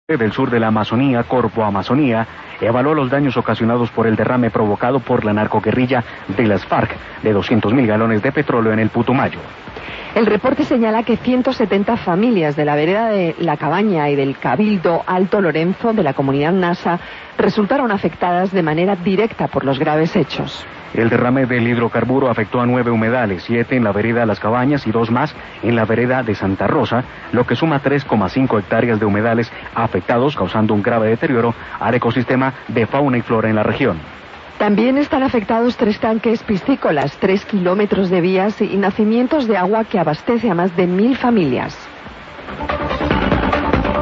Del sur de la Amazonía, Corpo Amazonía, evaluó los daños ocasionados por el derrame provocado por la narcoguerrilla de las FARC de 200.000 galones de petróleo en el Putumayo. El reporte señala que 170 familias de la vereda de La Cabaña y del Cabildo Alto Lorenzo de la comunidad Nasa resultaron afectadas de manera directa por los graves hechos. El derrame del hidrocarburo afectó a 9 humedales, 7 en la vereda Las Cabañas y 2 más en la vereda de Santa Rosa, lo que suma 3,5 hectáreas de humedales afectados, causando un grave deterioro al ecosistema de fauna y flora en la región. También están afectados 3 tanques piscícolas, 3 kilómetros de vías y nacimientos de agua que abastece a más de 1.000 familias.